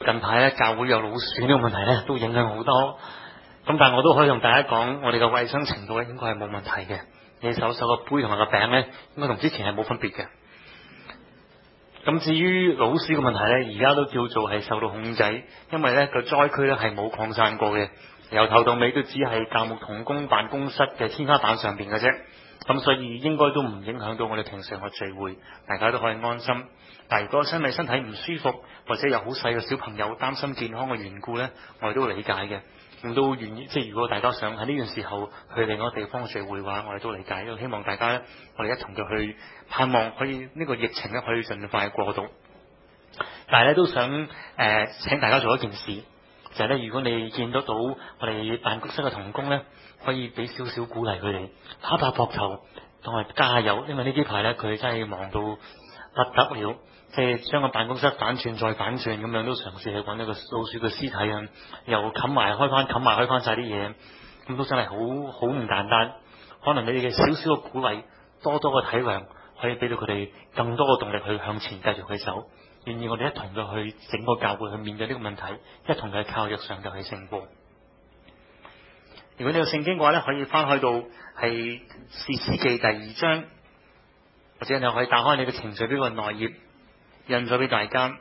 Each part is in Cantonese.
近排咧教會有老鼠呢個問題咧，都影響好多。咁但係我都可以同大家講，我哋嘅衛生程度咧應該係冇問題嘅。你手個杯同埋個餅咧，應該同之前係冇分別嘅。咁至於老鼠嘅問題咧，而家都叫做係受到控制，因為咧個災區咧係冇擴散過嘅，由頭到尾都只係教牧同工辦公室嘅天花板上邊嘅啫。咁所以應該都唔影響到我哋平常嘅聚會，大家都可以安心。但係如果身體唔舒服，或者有好細嘅小朋友擔心健康嘅緣故咧，我哋都理解嘅，亦都願意。即係如果大家想喺呢段時候去另外一個地方聚會嘅話，我哋都理解。希望大家咧，我哋一同嘅去盼望可以呢個疫情咧可以盡快過渡。但係咧都想請大家做一件事，就係咧，如果你見得到我哋辦公室嘅同工咧，可以俾少少鼓勵佢哋，拍拍膊頭，同埋加油。因為呢幾排咧，佢真係忙到不得了，即係將個辦公室反轉再反轉咁樣，都嘗試去揾一個老鼠嘅屍體啊，又冚埋開翻晒啲嘢，咁都真係好唔簡單。可能你哋嘅少少嘅鼓勵，多多嘅體諒，可以俾到佢哋更多嘅動力去向前繼續去走。願意我哋一同嘅去整個教會去面對呢個問題，一同嘅靠着上帝去勝過。如果你有聖經嘅話咧，可以翻去到係士師記第2章，或者你可以打開你嘅程序表個內頁，印咗俾大家。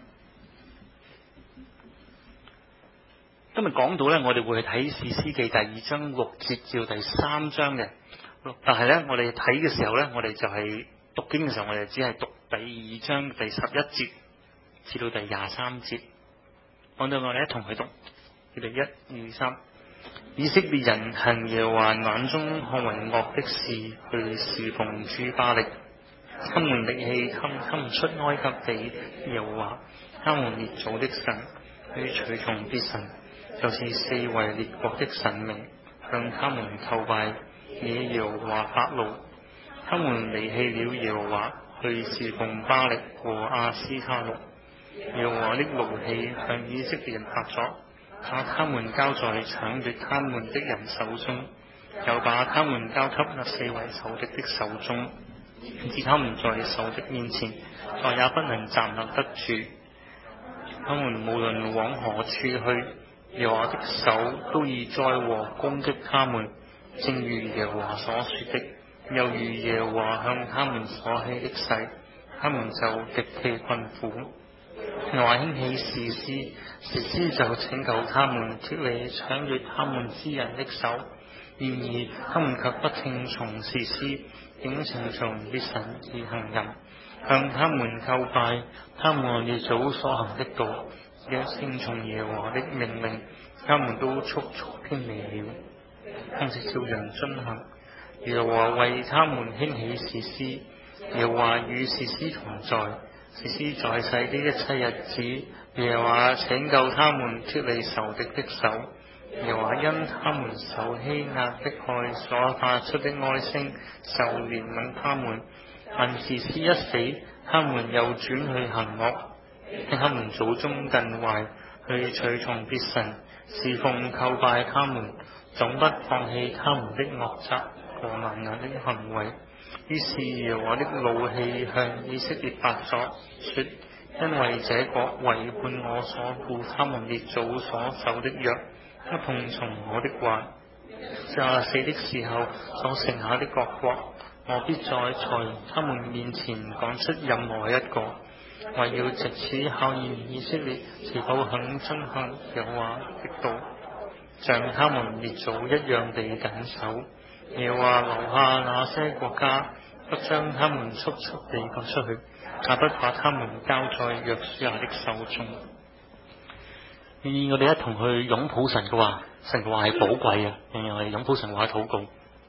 今日講到咧，我哋會去睇士師記第2章6節至到第3章嘅，但係咧我哋睇嘅時候咧，我哋就係讀經嘅時候，我哋只係讀第2章第11節至到第23節。講到我哋一同去讀，預備1、2、3。以色列人行耶和華眼中看為惡的事，去侍奉諸巴力。他們離棄他們出埃及地耶和華他們列祖的神，去隨從別神，就是四圍列國的神明，向他們叩拜，惹耶和華發怒。他們離棄了耶和華，去侍奉巴力和亞斯他錄。耶和華的怒氣向以色列人發作，把他們交在搶奪他們的人手中，又把他們交給那四圍仇敵的手中，使他們在仇敵面前再也不能站立得住。他們無論往何處去，耶和華的手都以災禍攻擊他們，正如耶和華所說的，又如耶和華向他們所起的誓，他們就極其困苦。耶和華興起士師，士師就拯救他們脫離搶奪他們之人的手。然而他們卻不聽從士師，竟聽從別神而行淫，向他們叩拜，他們列祖所行的道，若聽從耶和華的命令，他們都速速偏離了，不是照樣遵行。耶和華為他們興起士師，耶和華與士師同在。士師在世的一切日子，耶和華拯救他們脫離仇敵的手。耶和華因他們受欺壓迫害所發出的哀聲，就憐憫他們。但士師一死，他們又轉去行惡，令他們祖宗更壞，去隨從別神，侍奉叩拜他們，總不放棄他們的惡習和蠻橫的行為。於是耶和華的怒氣向以色列發作，說：因為這國違叛我所僱他們列祖所守的約，不聽從我的話，在死的時候所剩下的各國，我必在他們面前趕出任何一個，為要藉此考驗以色列是否肯遵行耶和華的道，像他們列祖一樣地謹守。耶和華留下那些國家，不將他們速速地趕出去，也不把他們交在約書亞的手中。願意我哋一同去擁抱神嘅話，神嘅話係寶貴嘅，願意我哋擁抱神嘅話禱告。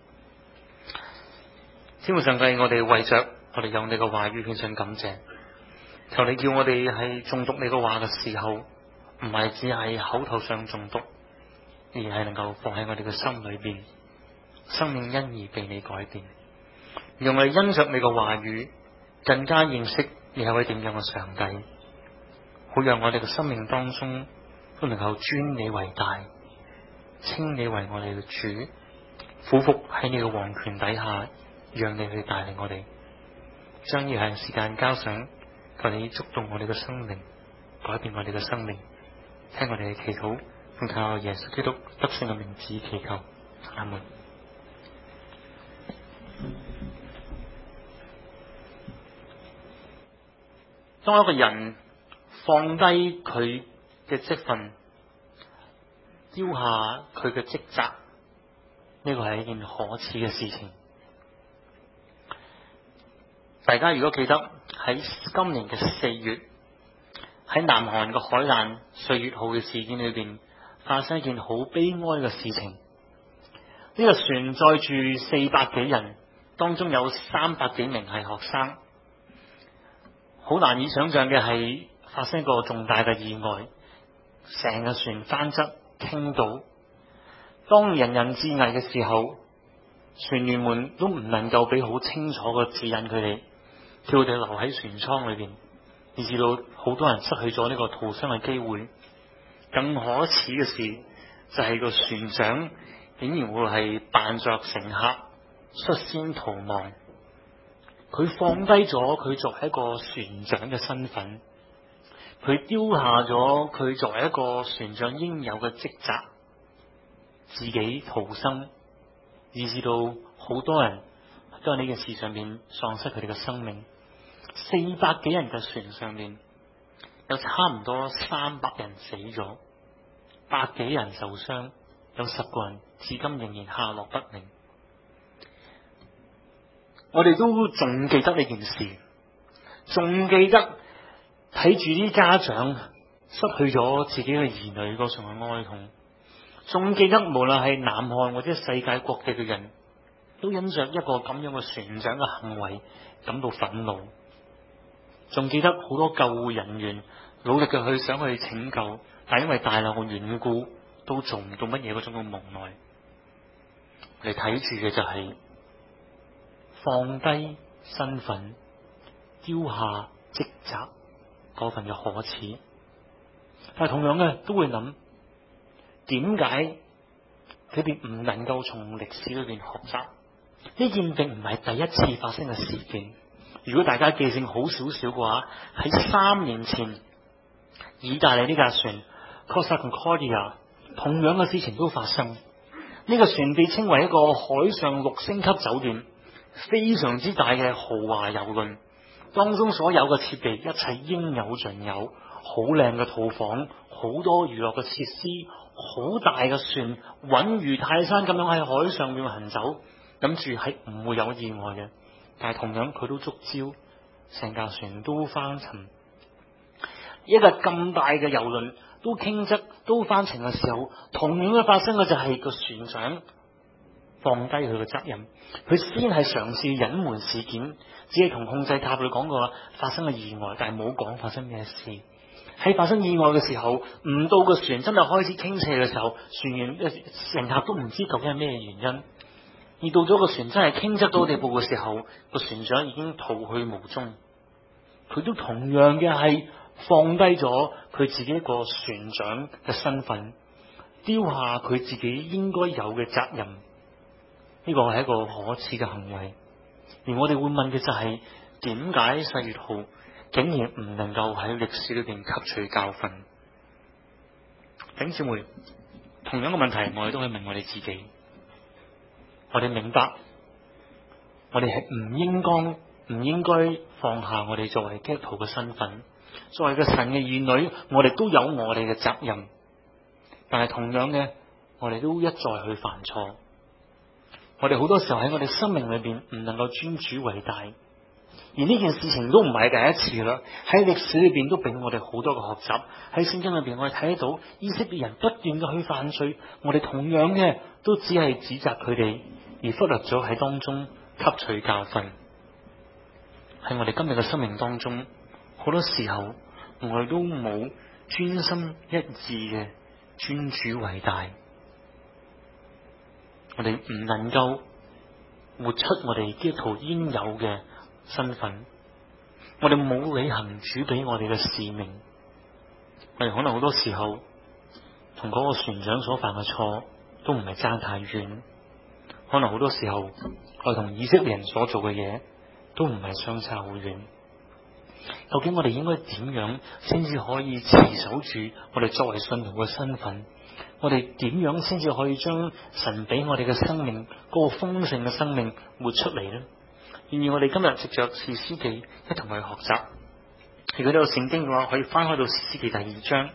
天父上帝，我哋為着我哋有你嘅話語獻上感謝，求你叫我哋係誦讀你嘅話嘅時候，唔係只係口頭上誦讀，而係能夠放喺我哋嘅心裏邊，生命因而被你改變，讓我哋因着你嘅話語更加認識你係位點樣嘅上帝，好讓我哋嘅生命當中都能夠尊你為大，稱你為我哋嘅主，俯伏喺你嘅王權底下，讓你去帶領我哋。將要係時間交上，求你觸動我哋嘅生命，改變我哋嘅生命， 聽我哋嘅祈禱，奉靠耶穌基督得勝嘅名字祈求，阿門。當一個人放低佢嘅職分，丟下佢嘅職責，呢個係一件可恥嘅事情。大家如果記得喺今年嘅4月，喺南韓嘅海難歲月號嘅事件裏邊，發生一件好悲哀嘅事情。呢個船載住400幾人，當中有300幾名係學生。好難以想象嘅係發生一個重大嘅意外，成個船翻側傾倒。當人人自危嘅時候，船員們都唔能夠俾好清楚嘅指引佢哋，叫佢哋留喺船艙裏邊，以至到好多人失去咗呢個逃生嘅機會。更可恥嘅事就係個船長竟然會係扮作乘客率先逃亡。佢放低咗佢作為一個船長嘅身份，佢丟下咗佢作為一個船長應有嘅職責，自己逃生，以至到好多人都喺呢件事上面喪失佢哋嘅生命。400幾人嘅船上面有差唔多300人死咗，100幾人受傷，有10個人至今仍然下落不明。我哋都仲記得呢件事，仲記得睇住啲家長失去咗自己嘅兒女嗰種嘅哀痛，仲記得無論係南韓或者世界各地嘅人都因着一個咁樣嘅船長嘅行為感到憤怒，仲記得好多救護人員努力嘅想去拯救，但因為大浪嘅緣故都做唔到乜嘢嗰種嘅無奈。我哋睇住嘅就係放低身份，丟下職責嗰份嘅可恥。但係同樣嘅都會諗，點解佢哋唔能夠從歷史裏邊學習？呢件並唔係第一次發生嘅事件。如果大家記性好少少嘅話，喺3年前，意大利呢架船 Costa Concordia 同樣嘅事情都發生。呢個船被稱為一個海上6星級酒店，非常之大嘅豪華郵輪，當中所有嘅設備一切應有盡有，好靚嘅套房，好多娛樂嘅設施，好大嘅船，穩如泰山咁樣喺海上面行走，諗住係唔會有意外嘅。但係同樣佢都觸礁，成架船都翻沉。一個咁大嘅郵輪都傾側都翻沉嘅時候，同樣嘅發生嘅就係個船長放低佢嘅責任，佢先係嘗試隱瞞事件，只係同控制塔佢講過發生嘅意外，但係冇講發生咩事。喺發生意外嘅時候，唔到個船真係開始傾斜嘅時候，船員乘客都唔知究竟係咩原因。而到咗個船真係傾側到地步嘅時候，個船長已經逃去無蹤。佢都同樣嘅係放低咗佢自己一個船長嘅身份，丟下佢自己應該有嘅責任。呢個係一個可恥嘅行為。而我哋會問嘅就係，點解世越號竟然唔能夠喺歷史裏邊吸取教訓？弟兄姊妹，同樣嘅問題我哋都可以問我哋自己。我哋明白，我哋係唔應該放下我哋作為基督徒嘅身份，作為個神嘅兒女，我哋都有我哋嘅責任。但係同樣嘅，我哋都一再去犯錯。我哋好多時候喺我哋生命裏邊唔能夠尊主為大，而呢件事情都唔係第一次啦。喺歷史裏邊都俾我哋好多嘅學習。喺聖經裏邊我哋睇得到以色列人不斷嘅去犯罪，我哋同樣嘅都只係指責佢哋，而忽略咗喺當中吸取教訓。喺我哋今日嘅生命當中，好多時候我哋都冇專心一致嘅尊主為大，我哋唔能夠活出我哋基督徒應有嘅身份，我哋冇履行主俾我哋嘅使命。我哋可能好多時候同嗰個船長所犯嘅錯都唔係爭太遠，可能好多時候我哋同以色列人所做嘅嘢都唔係相差好遠。 究竟我哋應該點樣先至可以持守住我哋作為信徒嘅身份？我哋點樣先至可以將神俾我哋嘅生命嗰個豐盛嘅生命活出嚟呢？然而我哋今日藉着士師記一同去學習。如果你有聖經嘅話，可以翻開到士師記第2章。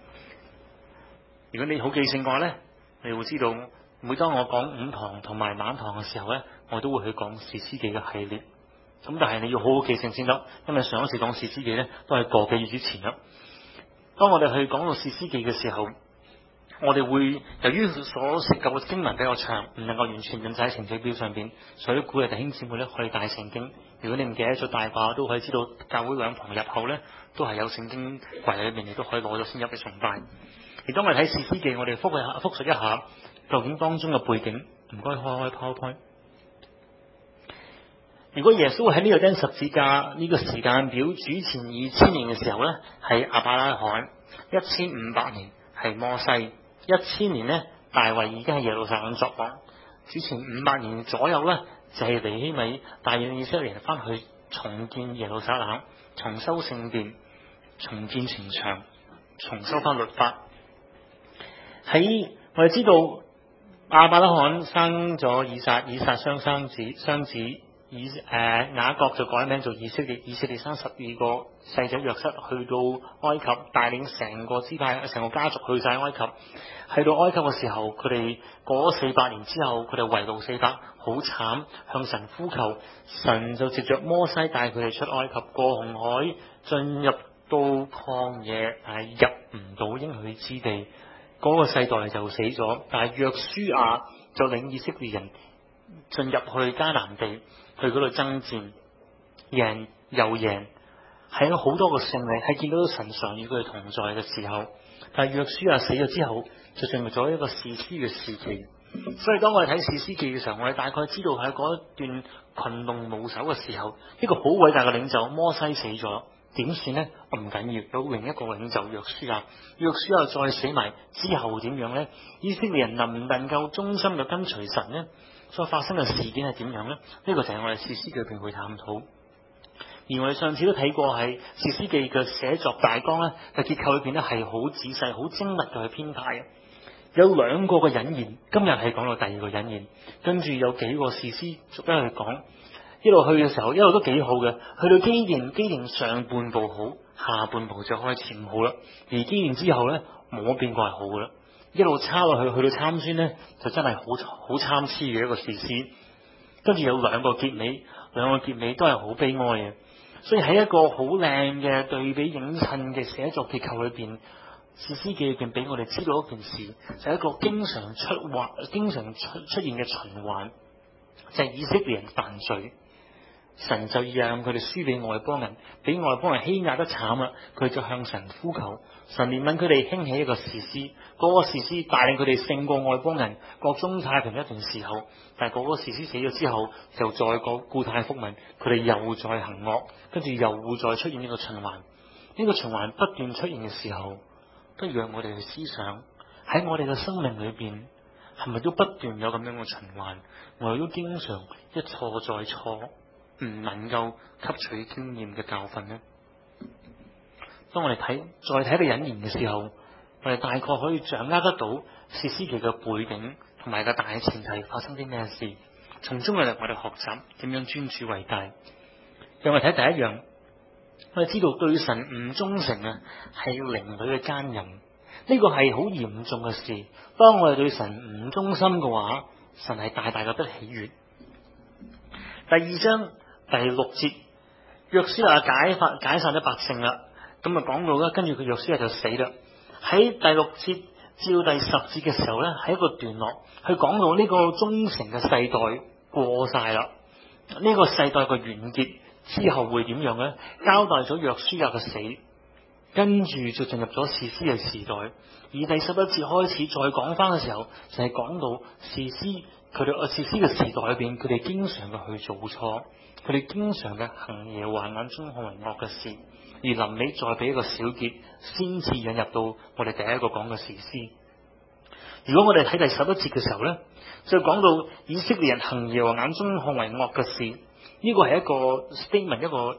如果你好記性嘅話呢，你會知道每當我講午堂同埋晚堂嘅時候呢，我都會去講士師記嘅系列。咁但係你要好好記性先得，因為上一次講士師記呢都係個幾月之前啦。當我哋去講到士師記嘅時候，我哋會由於所涉及嘅經文比較長，唔能夠完全印晒喺程序表上邊，所以鼓勵弟兄姊妹咧可以帶聖經。如果你唔記得咗帶嘅話，都可以知道教會兩旁入口咧都係有聖經櫃裏邊，你都可以攞咗先入去崇拜。而當我哋睇士師記，我哋複述一下究竟當中嘅背景。唔該，開 PowerPoint。如果耶穌喺呢個釘十字架呢個時間表主前2000年嘅時候咧，係亞伯拉罕；1500年係摩西；1000年咧，大衛已經喺耶路撒冷作王。主前500年左右咧，就係尼希米帶領以色列人翻去重建耶路撒冷，重修聖殿，重建城牆，重修翻律法。喺我哋知道亞伯拉罕生咗以撒，以撒雙子，雅各就改名做以色列，以色列生12個細仔約瑟去到埃及，帶領成個支派、成個家族去晒埃及。去到埃及嘅時候，佢哋過咗400年之後，佢哋為路400，好慘，向神呼求，神就藉着摩西帶佢哋出埃及，過紅海，進入到曠野，但係入唔到應許之地。嗰個世代就死咗，但係約書亞就領以色列人進入去迦南地，去嗰度爭戰，贏又贏，係有好多個勝利，係見到神常與佢哋同在嘅時候。但係約書亞死咗之後，就進入咗一個士師嘅時期。所以當我哋睇士師記嘅時候，我哋大概知道喺嗰一段群龍無首嘅時候，一個好偉大嘅領袖摩西死咗。點算呢？我唔緊要，有另一個領袖約書亞，約書亞再死埋之後點樣呢？以色列人能唔能夠忠心嘅跟隨神呢？所發生嘅事件係點樣呢？呢個就係我哋士師記裏邊去探討。而我哋上次都睇過係士師記嘅寫作大綱咧嘅結構裏邊咧係好仔細、好精密嘅去編排嘅。有2個嘅引言，今日係講到第2個引言，跟住有幾個士師逐一去講。一路去嘅時候，一路都幾好嘅。去到基甸上半部好，下半部就開始唔好啦。而基甸之後咧，冇變過係好嘅啦。一路差落去，去到參孫咧，就真係好參差嘅一個士師。跟住有2個結尾，2個結尾都係好悲哀嘅。所以喺一個好靚嘅對比映襯嘅寫作結構裏邊，士師記裏邊俾我哋知道一件事，就係一個經常出現嘅循環，就係以色列人犯罪。神就讓佢哋輸俾外邦人，俾外邦人欺壓得慘啦，佢就向神呼求，神憐憫佢哋，興起一個士師，嗰個士師帶領佢哋勝過外邦人，國中太平一段時候。但係嗰個士師死咗之後，就再個故態復萌，佢哋又再行惡，跟住又會再出現呢個循環。呢個循環不斷出現嘅時候，都讓我哋去思想喺我哋嘅生命裏邊，係咪都不斷有咁樣嘅循環？我哋都經常一錯再錯，唔能夠吸取經驗嘅教訓呢？當我哋再睇個引言嘅時候，我哋大概可以掌握得到士師記嘅背景同埋個大前提發生啲咩事，從中我哋學習點樣尊主為大。讓我哋睇第一樣，我哋知道對神唔忠誠啊，係靈裏嘅奸淫，呢個係好嚴重嘅事。當我哋對神唔忠心嘅話，神係大大嘅不喜悅。第2章第6節，約書亞解散咗百姓啦，咁啊講到啦，跟住佢約書亞就死啦。喺第6節至到第10節嘅時候咧，係一個段落，佢講到呢個忠誠嘅世代過晒啦，呢個世代嘅完結之後會點樣咧？交代咗約書亞嘅死，跟住就進入咗士師嘅時代。而第11節開始再講翻嘅時候，就係講到士師嘅時代裏邊，佢哋經常嘅去做錯，佢哋經常嘅行耶和華眼中看為惡嘅事。而臨尾再俾一個小結，先至引入到我哋第一個講嘅士師。如果我哋睇第11節嘅時候咧，就講到以色列人行耶和華眼中看為惡嘅事，呢個係一個 statement，一個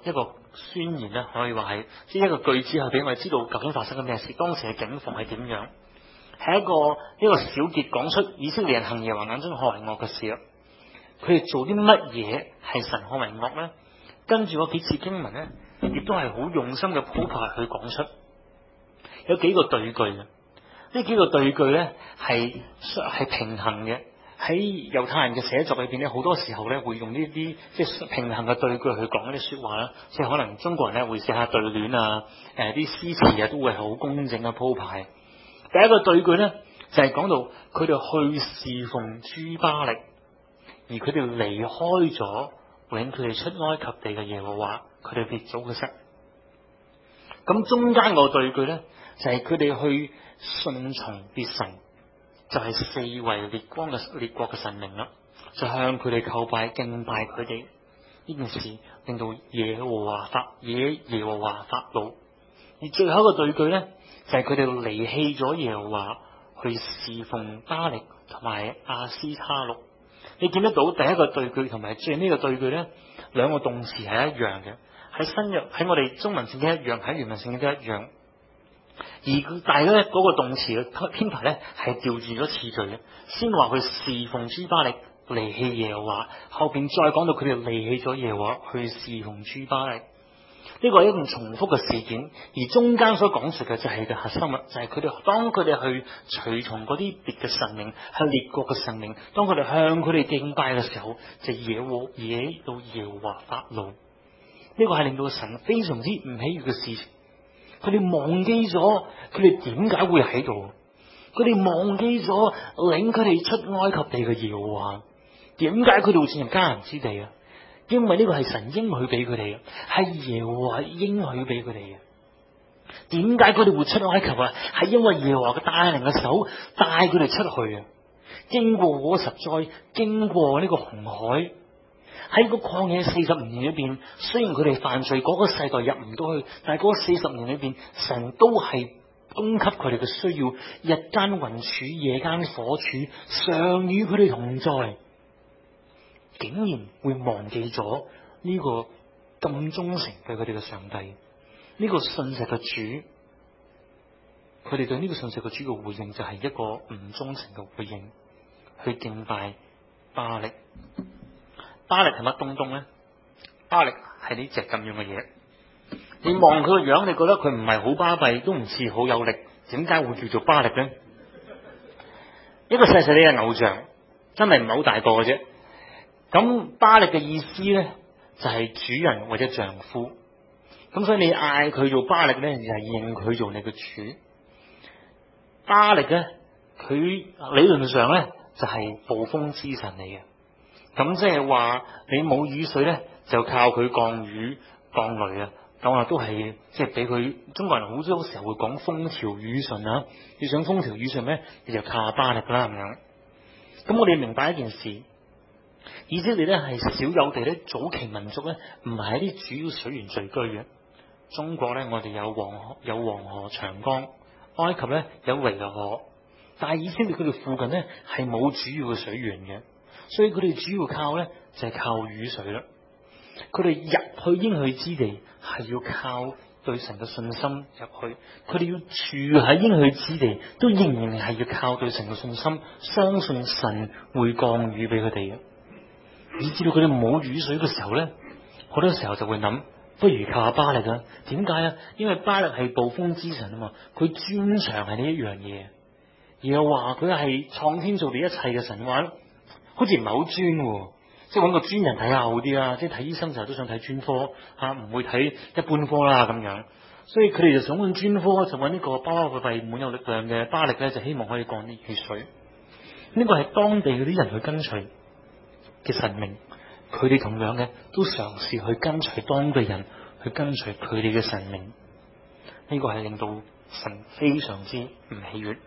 宣言咧，可以話係即係一個句子，係俾我哋知道究竟發生緊咩事，當時嘅境況係點樣。係一個小結講出以色列人行耶和華眼中看為惡嘅事啦。佢哋做啲乜嘢係神看為惡咧？跟住嗰幾次經文咧，亦都係好用心嘅鋪排去講出。有幾個對句嘅，呢幾個對句咧係平衡嘅。喺猶太人嘅寫作裏邊咧，好多時候咧會用呢啲即係平衡嘅對句去講一啲說話啦。即係可能中國人咧會寫下對聯啊，啲詩詞啊都會係好工整嘅鋪排。第一個對句咧就係講到佢哋去侍奉諸巴力，而佢哋離開咗領佢哋出埃及地嘅耶和華，佢哋列祖嘅神。咁中間個對句咧就係佢哋去順從別神，就係四圍列國嘅神明啦，就向佢哋叩拜敬拜佢哋。呢件事令到耶和華發怒。而最後一個對句咧就係佢哋離棄咗耶和華，去侍奉巴力同埋亞斯他錄。你見得到第一個對句同埋最尾個對句咧，兩個動詞係一樣嘅，喺新約喺我哋中文聖經一樣，喺原文聖經都一樣。而但係咧嗰個動詞嘅編排咧係調轉咗次序嘅，先話去侍奉諸巴力，離棄耶和華，後邊再講到佢哋離棄咗耶和華，去侍奉諸巴力。呢個係一種重複嘅事件，而中間所講述嘅就係個核心啦，就係佢哋當佢哋去隨從嗰啲別嘅神明，係列國嘅神明，當佢哋向佢哋敬拜嘅時候，就惹到耶和華發怒。呢個係令到神非常之唔喜悅嘅事情。佢哋忘記咗佢哋點解會喺度，佢哋忘記咗領佢哋出埃及地嘅耶和華，點解佢哋會進入迦南之地啊？因為呢個係神應許俾佢哋嘅，係耶和華應許俾佢哋嘅。點解佢哋會出埃及啊？係因為耶和華嘅帶領嘅手帶佢哋出去啊！經過嗰個十災，經過呢個紅海，喺個曠野40年裏邊，雖然佢哋犯罪，嗰個世代入唔到去，但係嗰40年裏邊，神都係供給佢哋嘅需要，日間雲柱，夜間火柱，常與佢哋同在。竟然會忘記咗呢個咁忠誠對佢哋嘅上帝，呢個信實嘅主，佢哋對呢個信實嘅主嘅回應就係一個唔忠誠嘅回應，去敬拜巴力。巴力係乜東東咧？巴力係呢隻咁樣嘅嘢，你望佢個樣，你覺得佢唔係好巴閉，都唔似好有力，點解會叫做巴力咧？一個細細哋嘅偶像，真係唔係好大個嘅啫。咁巴力嘅意思咧就係主人或者丈夫，咁所以你嗌佢做巴力咧，就係認佢做你嘅主。巴力咧，佢理論上咧就係暴風之神嚟嘅，咁即係話你冇雨水咧，就靠佢降雨降雷啊，咁啊都係即係俾佢。中國人好多時候會講風調雨順啊，要想風調雨順咧，你就靠巴力啦咁樣。咁我哋明白一件事。以色列咧係少有地咧，早期民族咧唔係喺啲主要水源聚居嘅。中國咧，我哋有黃河長江，埃及咧有尼羅河，但係以色列佢哋附近咧係冇主要嘅水源嘅，所以佢哋主要靠咧就係靠雨水啦。佢哋入去應許之地係要靠對神嘅信心入去，佢哋要住喺應許之地都仍然係要靠對神嘅信心，相信神會降雨俾佢哋嘅。以至到佢哋冇雨水嘅時候咧，好多時候就會諗，不如靠下巴力啊？點解啊？因為巴力係暴風之神啊嘛，佢專長係呢一樣嘢，而又話佢係創天造地一切嘅神話，好似唔係好專，即係揾個專人睇下好啲啦。即係睇醫生時候都想睇專科吓，唔會睇一般科啦咁樣。所以佢哋就想揾專科，就揾呢個巴巴閉閉滿有力量嘅巴力咧，就希望可以降啲雨水。呢個係當地嗰啲人去跟隨嘅神明，佢哋同樣嘅都嘗試去跟隨當地人，去跟隨佢哋嘅神明。呢個係令到神非常之唔喜悅。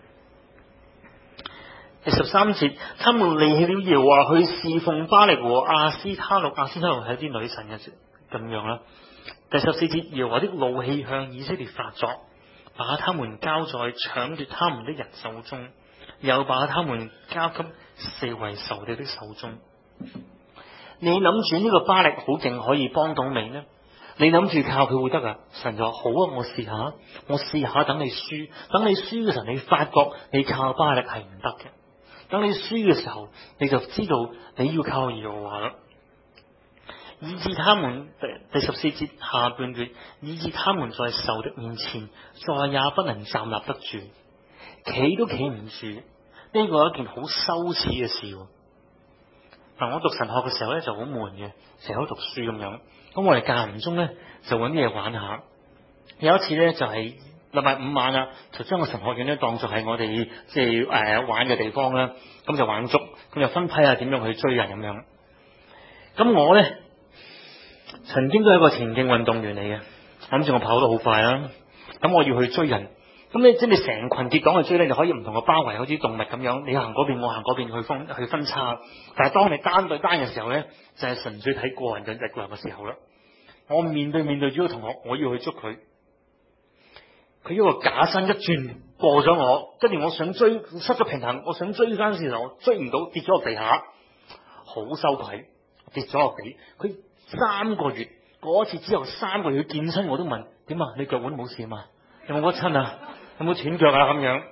第13節，他們離棄了耶和華，去侍奉巴力和亞斯他錄。亞斯他錄係啲女神嘅咁樣啦。第14節，耶和華的怒氣向以色列發作，把他們交在搶奪他們的人手中，又把他們交給四圍仇敵的手中。你諗住呢個巴力好勁可以幫到你呢？ 你諗住靠佢會得啊？神就話好啊，我試下，等你輸嘅時候，你發覺你靠巴力係唔得嘅。等你輸嘅時候，你就知道你要靠耶和華啦。以致他們第14節下半句，以致他們在仇敵面前，再也不能站立得住，企都企唔住。呢個係一件好羞恥嘅事。嗱，我讀神學嘅時候咧就好悶嘅，成日喺度讀書咁樣。咁我哋間唔中咧就揾啲嘢玩下。有一次咧就係禮拜五晚啦，就將個神學院咧當作係我哋即係玩嘅地方啦。咁就玩足，咁就分批下點樣去追人咁樣。咁我咧曾經都係一個田徑運動員嚟嘅，諗住我跑得好快啦。咁我要去追人，咁你即係你成群結黨去追咧，你可以唔同嘅包圍，好似動物咁樣，你行嗰邊，我行嗰邊去分叉。但係當你單對單嘅時候咧，就係純粹睇個人嘅力量嘅時候啦。我面對住個同學，我要去捉佢，佢一個假身一轉過咗我，跟住我想追，失咗平衡，我想追翻嘅時候，我追唔到，跌咗落地下，好羞愧，跌咗落地。佢3個月嗰次之後3個月，佢見親我都問點啊？你腳腕冇事嘛？有冇屈親啊？有冇斷腳啊？咁樣，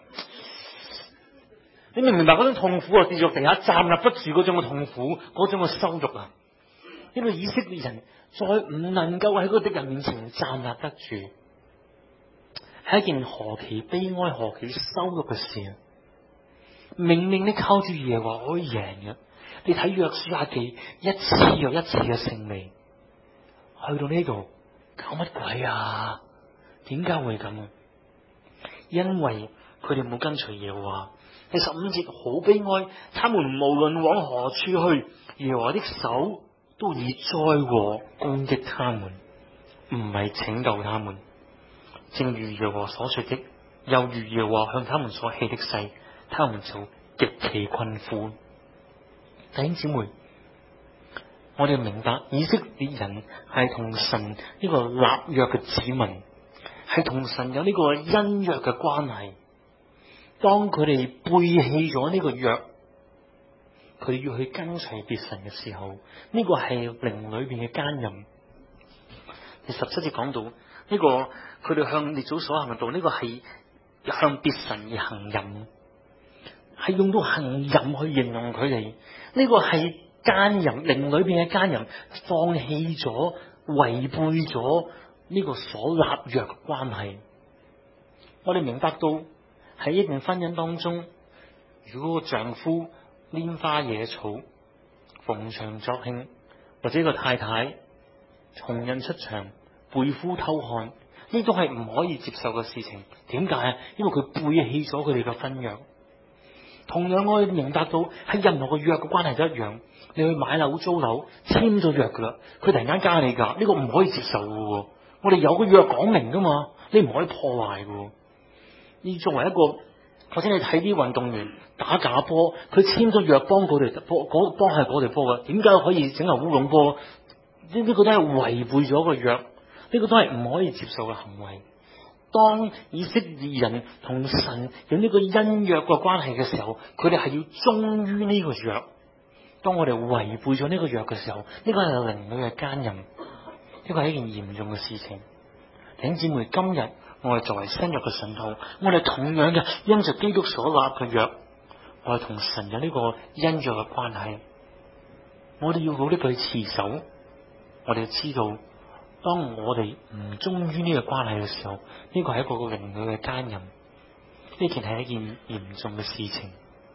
你明唔明白嗰種痛苦啊？跌咗地下站立不住嗰種嘅痛苦，嗰種嘅羞辱啊！因為以色列人再唔能夠喺嗰個敵人面前站立得住，係一件何其悲哀、何其羞辱嘅事啊！明明你靠住耶和華可以贏嘅，你睇約書亞記一次又一次嘅勝利，去到呢度搞乜鬼啊？點解會咁啊？因為佢哋冇跟隨耶和華。第15節好悲哀，他們無論往何處去，耶和華的手都以災禍攻擊他們，唔係拯救他們。正如耶和華所說的，又如耶和華向他們所起的誓，他們就極其困苦。弟兄姊妹，我哋明白以色列人係同神呢個立約嘅子民，係同神有呢個恩約嘅關係。當佢哋背棄咗呢個約，佢哋要去跟隨別神嘅時候，呢個係靈裏邊嘅奸淫。第17節講到呢個，佢哋向列祖所行嘅道，呢個係向別神而行淫，係用到行淫去形容佢哋。呢個係奸淫，靈裏邊嘅奸淫，放棄咗、違背咗呢個所立約嘅關係。我哋明白到喺一段婚姻當中，如果個丈夫拈花惹草、逢場作興，或者個太太從人出場、背夫偷看，呢都係唔可以接受嘅事情。點解啊？因為佢背棄咗佢哋嘅婚約。同樣我哋明白到喺任何嘅約嘅關係都一樣，你去買樓租樓簽咗約噶啦，佢突然間加你價，呢個唔可以接受噶。我哋有個約講明噶嘛，你唔可以破壞噶。你作為一個，或者你睇啲運動員打假波，佢簽咗約幫嗰隊波，幫係嗰隊波嘅，點解可以整個烏龍波？呢個都係違背咗個約，呢個都係唔可以接受嘅行為。當以色列人同神有呢個恩約嘅關係嘅時候，佢哋係要忠於呢個約。當我哋違背咗呢個約嘅時候，呢個係靈裏嘅奸淫，呢個係一件嚴重嘅事情。弟兄姊妹，今日我哋作為新約嘅信徒，我哋同樣嘅因着基督所立嘅約，我哋同神有呢個恩約嘅關係，我哋要努力去持守。我哋知道，當我哋唔忠於呢個關係嘅時候，呢個係一個靈裏嘅奸淫，呢件係一件嚴重嘅事情。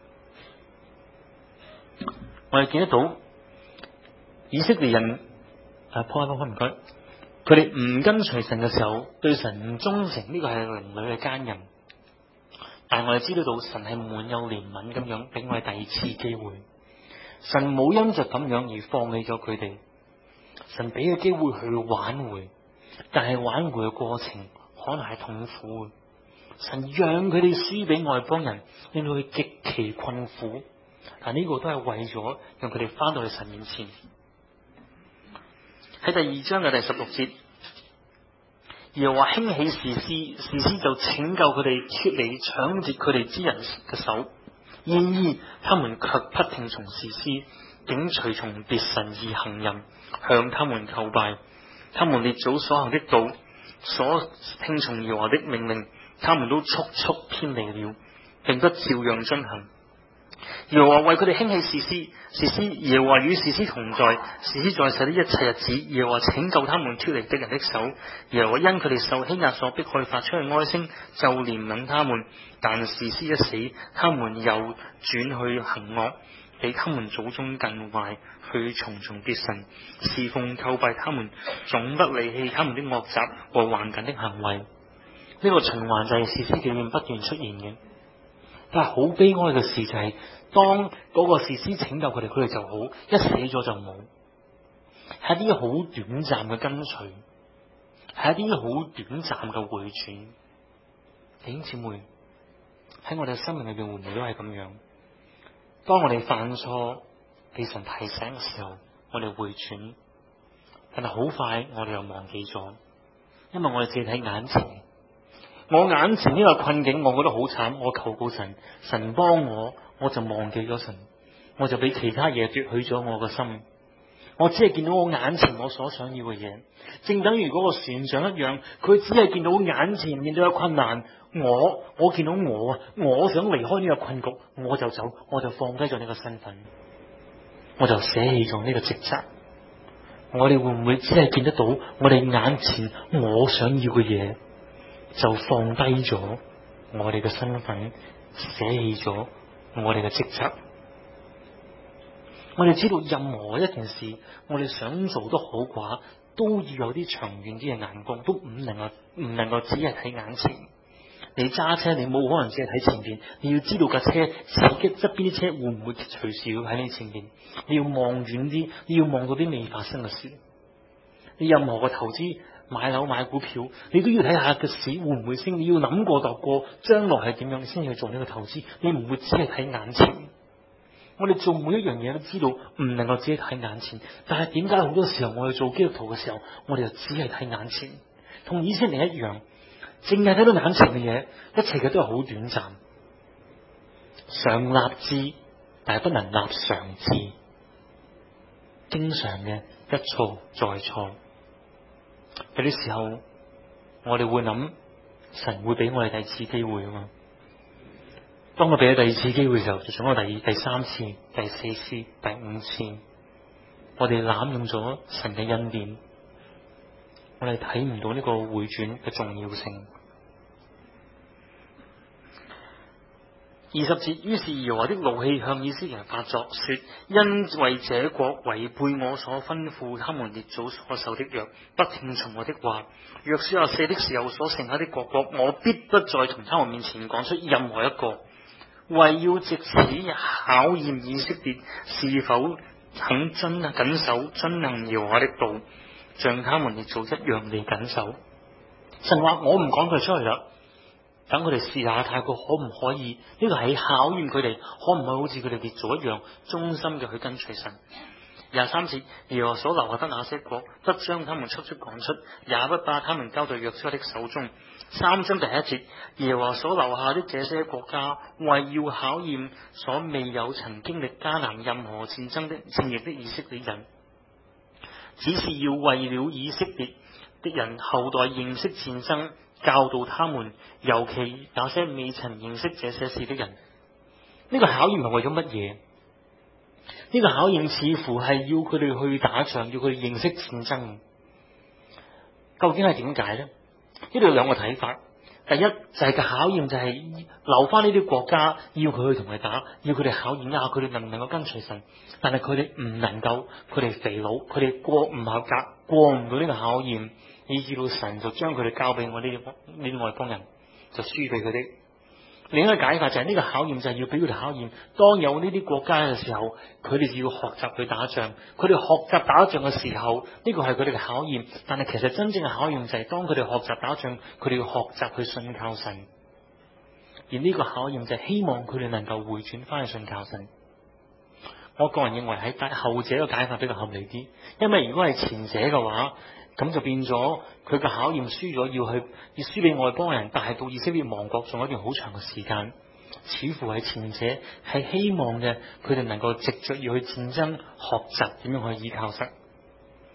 我哋見得到以色列人，Paul 唔該，佢哋唔跟隨神嘅時候，對神唔忠誠，呢個係靈裏嘅奸淫。但係我哋知道到神係滿有憐憫咁樣，俾我哋第二次機會。神冇因着咁樣而放棄咗佢哋，神俾個機會去挽回，但係挽回嘅過程可能係痛苦嘅。神讓佢哋輸俾外邦人，令到佢極其困苦。但呢個都係為咗讓佢哋翻到去神面前。喺第2章嘅第16節，耶和華興起士師，士師就拯救佢哋脫離搶奪佢哋之人嘅手。然而他們卻不聽從士師，竟隨從別神而行淫，向他們叩拜。 他們列祖所行的道，所聽從耶和華的命令，他們都速速偏離了，並不照樣遵行。耶和華為佢哋興起士師，耶和華與士師同在，士師在世的一切日子，耶和華拯救他們脫離敵人的手。耶和華因佢哋受欺壓所迫害，發出去哀聲，就憐憫他們。但士師一死，他們又轉去行惡，比他們祖宗更壞，去從別神侍奉叩拜他們，總不離棄他們的惡習和頑梗的行為。呢個循環就係士師記裏面不斷出現嘅。但係好悲哀嘅事就係，當嗰個士師拯救佢哋就好，一死咗就冇，係一啲好短暫嘅跟隨，係一啲好短暫嘅回轉。弟兄姊妹，喺我哋嘅生命裏邊會唔會都係咁樣？當我哋犯錯被神提醒嘅時候，我哋回轉，但係好快我哋又忘記咗，因為我哋只係睇眼前。我眼前呢個困境，我覺得好慘，我求告神，神幫我，我就忘記咗神，我就俾其他嘢奪取咗我個心。我只係見到我眼前我所想要嘅嘢，正等於嗰個船長一樣，佢只係見到眼前面對嘅困難。我見到我想離開呢個困局，我就走，我就放低咗呢個身份，我就捨棄咗呢個職責。我哋會唔會只係見得到我哋眼前我想要嘅嘢，就放低咗我哋嘅身份，捨棄咗我哋嘅職責？我哋知道任何一件事，我哋想做得好寡，都要有啲長遠啲嘅眼光，都唔能夠只係睇眼前。你揸車，你冇可能只係睇前邊，你要知道架車司機側邊啲車會唔會隨時要喺你前邊，你要望遠啲，你要望到啲未發生嘅事。你任何嘅投資，買樓買股票，你都要睇下個市會唔會升，你要諗過度過將來係點樣，你先去做呢個投資。你唔會只係睇眼前。我哋做每一樣嘢都知道唔能夠只係睇眼前，但係點解好多時候我哋做基督徒嘅時候，我哋就只係睇眼前，同以色列一樣，淨係睇到眼前嘅嘢，一切嘅都係好短暫。常立志，但係不能立常志，經常嘅一錯再錯。有啲時候我哋會諗，神會俾我哋第二次機會啊嘛。當我俾咗第二次機會嘅時候，就仲有第三次、第四次、第五次，我哋濫用咗神嘅恩典，我哋睇唔到呢個回轉嘅重要性。20節，於是耶和華的怒氣向以色列人發作，說：因為這國違背我所吩咐他們列祖所受的約，不聽從我的話，約書亞死的時候所剩下的各國，我必不再從他們面前趕出任何一個，為要藉此考驗以色列是否肯謹守遵行耶和華的道，像他們列祖一樣地謹守。神話我唔趕佢出去啦，等佢哋試下睇過可唔可以，呢個係考驗佢哋可唔可以好似佢哋列祖一樣忠心嘅去跟隨神。23節，耶和華所留下的那些國，不將他們速速趕出，也不把他們交在約書亞的手中。3章第1節，耶和華所留下的這些國家，為要考驗所未有曾經歷艱難任何戰役的以色列人，只是要為了以色列的人後代認識戰爭，教導他們，尤其那些未曾認識這些事的人。呢個考驗係為咗乜嘢？呢個考驗似乎係要佢哋去打仗，要佢哋認識戰爭。究竟係點解呢？呢度有兩個睇法。第一就係個考驗，就係留翻呢啲國家，要佢去同佢打，要佢哋考驗一下佢哋能唔能夠跟隨神。但係佢哋唔能夠，佢哋肥佬，佢哋過唔合格，過唔到呢個考驗，以至到神就將佢哋交俾我呢啲外邦人，就輸俾佢哋。另一個解法就係呢個考驗就係要俾佢哋考驗，當有呢啲國家嘅時候，佢哋就要學習去打仗。佢哋學習打仗嘅時候，呢個係佢哋嘅考驗。但係其實真正嘅考驗就係當佢哋學習打仗，佢哋要學習去信靠神。而呢個考驗就係希望佢哋能夠回轉翻去信靠神。我個人認為喺後者嘅解法比較合理啲，因為如果係前者嘅話，咁就變咗佢嘅考驗輸咗，要輸俾外邦人，但係到以色列亡國仲有一段好長嘅時間。似乎係前者係希望嘅，佢哋能夠藉着要去戰爭學習點樣去依靠神。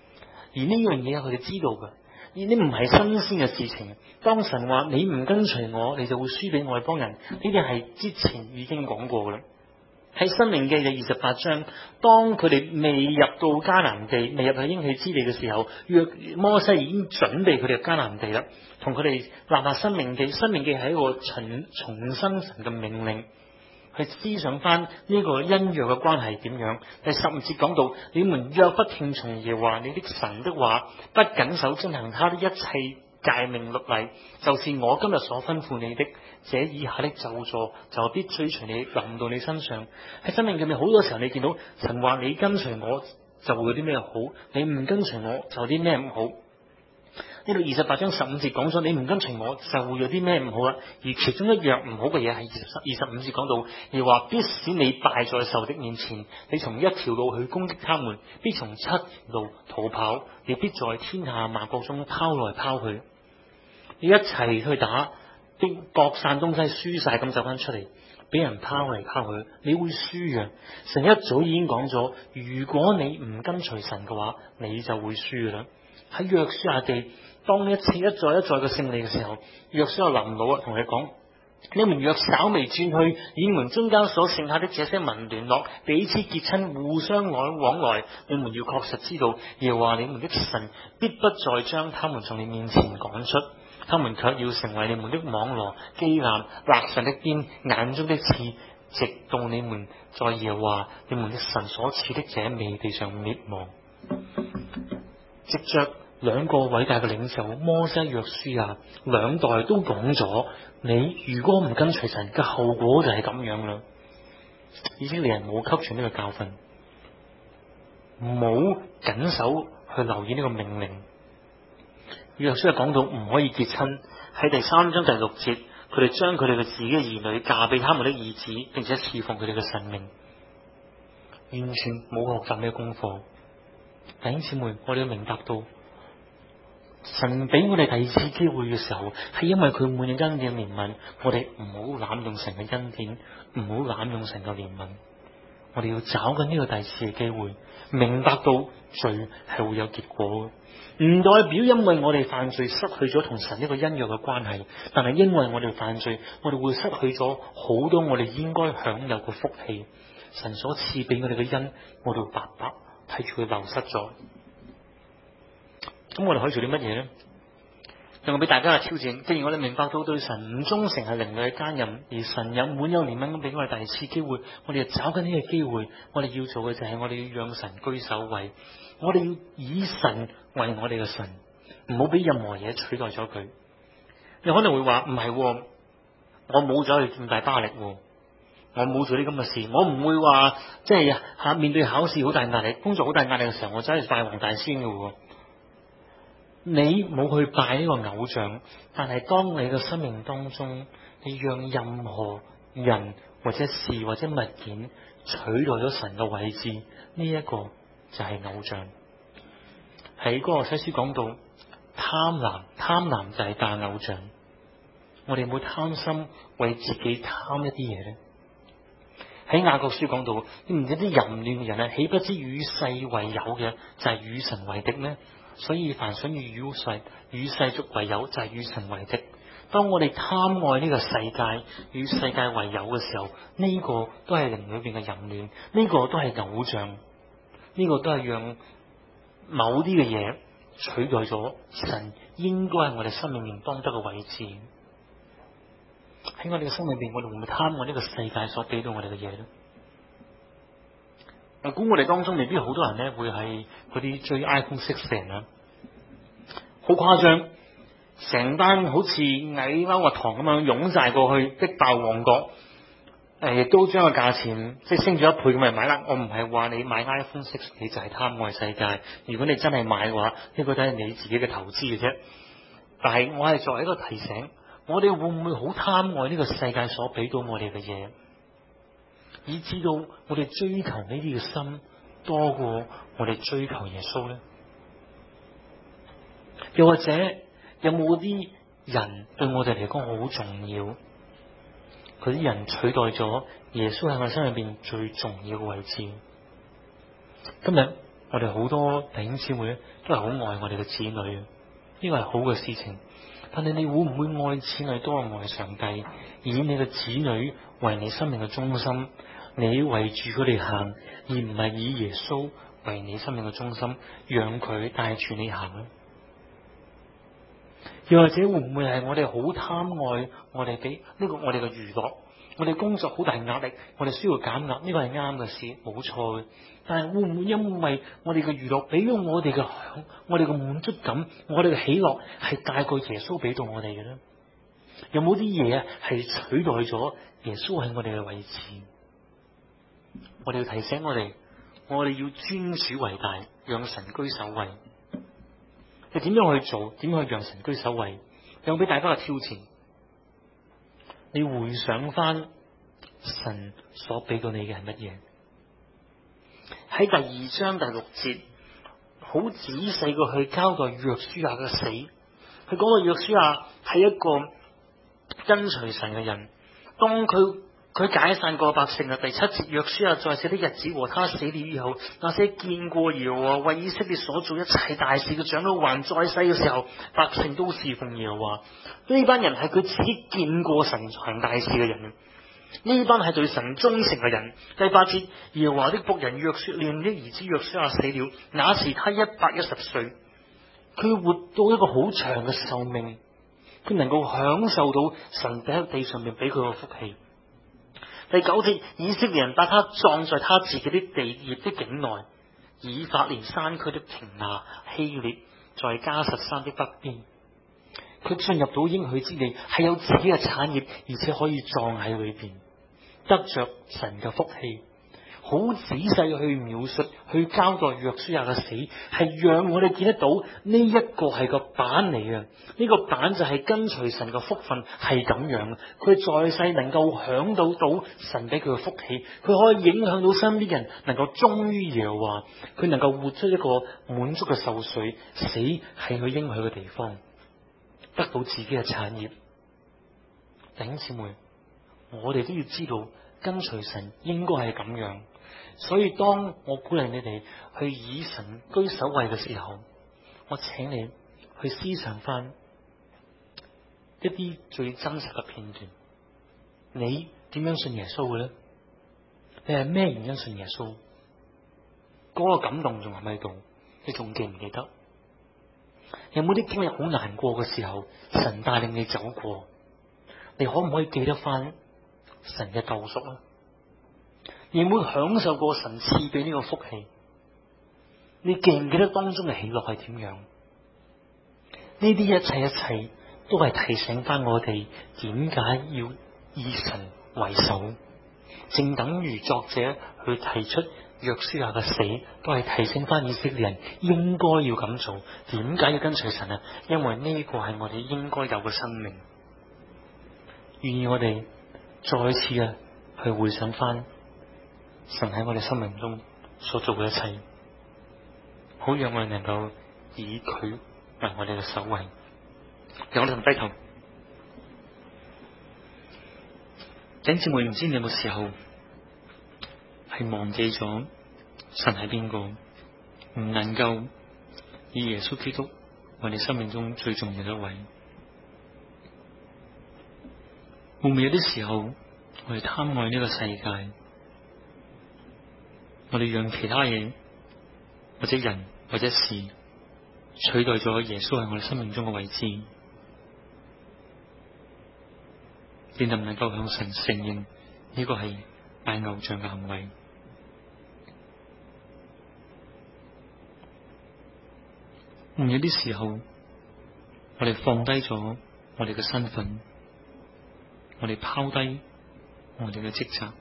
而呢樣嘢佢哋知道嘅，而呢唔係新鮮嘅事情。當神話你唔跟隨我，你就會輸俾外邦人，呢啲係之前已經講過噶啦。喺申命記嘅28章，當佢哋未入到迦南地，未入去應許之地嘅時候，摩西已經準備佢哋嘅迦南地啦，同佢哋立下申命記。申命記係一個重申神嘅命令，去思想翻呢個恩約嘅關係點樣。第15節講到，你們若不聽從耶和華你的神的話，不謹守遵行他的一切誡命律例，就是我今日所吩咐你的，這以下的咒詛就必追隨你臨到你身上。喺生命入面好多時候，你見到神話你跟隨我就會有啲咩好，你唔跟隨我就有啲咩唔好。呢度28章15節講咗，你唔跟隨我就會有啲咩唔好啦。而其中一樣唔好嘅嘢係25節講到，而話必使你敗在仇敵面前，你從一條路去攻擊他們，必從7條路逃跑，你必在天下萬國中拋來拋去。你一齊去打，各散東西，輸晒咁走翻出嚟，俾人拋嚟拋去，你會輸嘅。神一早已經講咗，如果你唔跟隨神嘅話，你就會輸噶啦。喺約書亞記，當一次一再嘅勝利嘅時候，約書亞臨老同你講：你們若稍微轉去，與你們中間所剩下的這些民聯絡，彼此結親，互相往來，你們要確實知道，耶和華你們的神必不再將他們從你面前趕出。他們卻要成為你們的網羅、機檻、肋上的鞭、眼中的刺，直到你們在耶和華你們的神所賜的這美地上滅亡。藉着兩個偉大嘅領袖摩西、約書亞，兩代都講咗，你如果唔跟隨神嘅後果就係咁樣啦。以色列人冇吸取呢個教訓，冇謹守去留意呢個命令。約書亞講到唔可以結親，喺第3章第6節，佢哋將佢哋嘅自己嘅兒女嫁俾他們的兒子，並且侍奉佢哋嘅神明，完全冇學習咩功課。弟兄姊妹，我哋要明白到神俾我哋第二次機會嘅時候，係因為佢滿有恩典嘅憐憫，我哋唔好濫用神嘅恩典，唔好濫用神嘅憐憫。我哋要找緊呢個第二次嘅機會，明白到罪係會有結果嘅，唔代表因為我哋犯罪失去咗同神一個恩約嘅關係，但係因為我哋犯罪，我哋會失去咗好多我哋應該享有嘅福氣。神所賜俾我哋嘅恩，我哋白白睇住佢流失咗。咁我哋可以做啲乜嘢呢？讓我俾大家嘅挑戰，既然我哋明白到對神唔忠誠係靈裡嘅奸淫，而神有滿有憐憫咁俾我哋第二次機會，我哋就找緊呢個機會。我哋要做嘅就係我哋要讓神居首位，我哋要以神為我哋嘅神，唔好俾任何嘢取代咗佢。你可能會話唔係，我冇走去咁大巴力，我冇做啲咁嘅事，我唔會話即係面對考試好大壓力、工作好大壓力嘅時候，我走去拜黃大仙嘅。你冇去拜呢個偶像，但係當你嘅生命當中，你讓任何人或者事或者物件取代咗神嘅位置，呢一個就係偶像。喺哥羅西書講到貪婪就係拜偶像。我哋有冇貪心為自己貪一啲嘢呢？喺雅各書講到，你唔知啲淫亂嘅人啊，豈不知與世為友嘅就係與神為敵咩？所以凡想與世俗為友，就係與神為敵。當我哋貪愛呢個世界，與世界為友嘅時候，呢個都係靈裏邊嘅淫亂，呢個都係偶像，呢個都係讓某啲嘅嘢取代咗神應該係我哋生命面當得嘅位置。喺我哋嘅生命裏邊，我哋會唔會貪愛呢個世界所俾到我哋嘅嘢咧？我估我哋當中未必好多人咧會係嗰啲追 iPhone 6嘅人啦，好誇張，成班好似矮貓滑糖咁樣湧晒過去，逼爆旺角，亦都將個價錢即係升咗1倍咁嚟買啦。我唔係話你買 iPhone 6你就係貪愛世界，如果你真係買嘅話，呢個都係你自己嘅投資嘅啫。但係我係作為一個提醒，我哋會唔會好貪愛呢個世界所俾到我哋嘅嘢，以至到我哋追求呢啲嘅心多過我哋追求耶穌呢？又或者有冇啲人對我哋嚟講好重要？嗰啲人取代咗耶穌喺我哋身入邊最重要嘅位置。今日我哋好多弟兄姊妹咧都係好愛我哋嘅子女，呢個係好嘅事情。但係你會唔會愛子女多過愛上帝？以你嘅子女為你生命嘅中心，你圍住佢哋行，而唔係以耶穌為你生命嘅中心，讓佢帶住你行咧？又或者會唔會係我哋好貪愛我哋俾呢個我哋嘅娛樂？我哋工作好大壓力，我哋需要減壓，呢個係啱嘅事，冇錯嘅。但係會唔會因為我哋嘅娛樂俾咗我哋嘅我哋嘅滿足感，我哋嘅喜樂係大過耶穌俾到我哋嘅咧？有冇啲嘢啊係取代咗耶穌喺我哋嘅位置？我哋要提醒我哋要尊主為大，讓神居首位。你點樣去做？點樣去讓神居首位？有俾大家嘅挑戰。你回想翻神所俾到你嘅係乜嘢？喺第二章第6節，好仔細個去交代約書亞嘅死。佢講到約書亞係一個跟隨神嘅人，當佢解散過百姓嘅第7節，約書亞在世的日子和他死了以後，那些見過耶和華為以色列所做一切大事嘅長老還在世嘅時候，百姓都侍奉耶和華。呢班人係佢自己見過神行大事嘅人，呢班係對神忠誠嘅人。第8節，耶和華的僕人約書亞的兒子約書亞死了，那時他110歲，佢活到一個好長嘅壽命，佢能夠享受到神喺地上面俾佢嘅福氣。第9節，以色列人把他葬在他自己的地業的境內，以法蓮山區的亭拿希列，在加實山的北邊。佢進入到應許之地，係有自己嘅產業，而且可以葬喺裏邊，得着神嘅福氣。好仔細去描述，去交代約書亞嘅死，係讓我哋見得到呢一個係個板嚟嘅。呢個板就係跟隨神嘅福分係咁樣。佢在世能夠享到神俾佢嘅福氣，佢可以影響到身邊人，能夠忠於耶和華，佢能夠活出一個滿足嘅壽歲。死係佢應許嘅地方，得到自己嘅產業。弟兄姊妹，我哋都要知道跟隨神應該係咁樣。所以當我鼓勵你哋去以神居首位嘅時候，我請你去思想翻一啲最真實嘅片段。你點樣信耶穌嘅咧？你係咩原因信耶穌？嗰個感動仲喺咪度？你仲記唔記得？有冇啲經歷好難過嘅時候，神帶領你走過？你可唔可以記得翻神嘅救贖啊？你有冇享受過神賜俾呢個福氣？你記唔記得當中嘅喜樂係點樣？呢啲一切都係提醒翻我哋點解要以神為首。正等於作者去提出約書亞嘅死，都係提醒翻以色列人應該要咁做。點解要跟隨神啊？因為呢個係我哋應該有嘅生命。願意我哋再次去回想翻神喺我哋生命中所做嘅一切，好讓我哋能夠以佢為我哋嘅首位。讓我哋同低頭。弟兄姊妹，唔知你有冇時候係忘記咗神係邊個，唔能夠以耶穌基督為你生命中最重要嘅一位？會唔會有啲時候我哋貪愛呢個世界？我哋讓其他嘢或者人或者事取代咗耶穌喺我哋生命中嘅位置，你能唔能夠向神承認呢個係拜偶像嘅行為？有啲時候我哋放低咗我哋嘅身份，我哋拋低我哋嘅職責。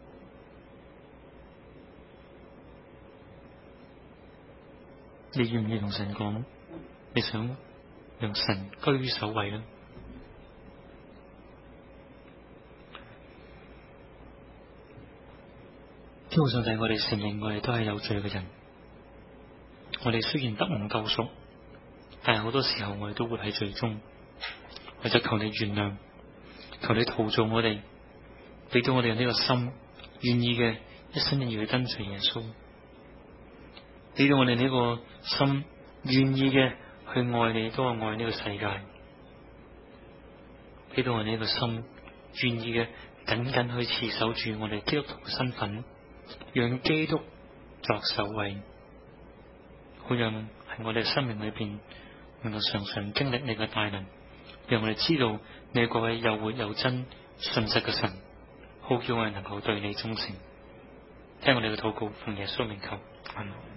你願唔願意同神講，你想讓神居首位呢？天父上帝，我哋承認我哋都係有罪嘅人，我哋雖然得蒙救贖，但係好多時候我哋都活喺罪中。為咗求你原諒，求你陶造我哋，俾到我哋呢個心願意嘅一心一意去跟隨耶穌。 俾到我哋呢個心願意嘅去愛你，多過愛呢個世界。俾到我哋呢個心願意嘅緊緊去持守住我哋基督徒嘅身份，讓基督作首位，好讓喺我哋生命裏邊能夠常常經歷你嘅大能，讓我哋知道你係嗰位又活又真信實嘅神，好叫我哋能夠對你忠誠。聽我哋嘅禱告，奉耶穌名求，阿們。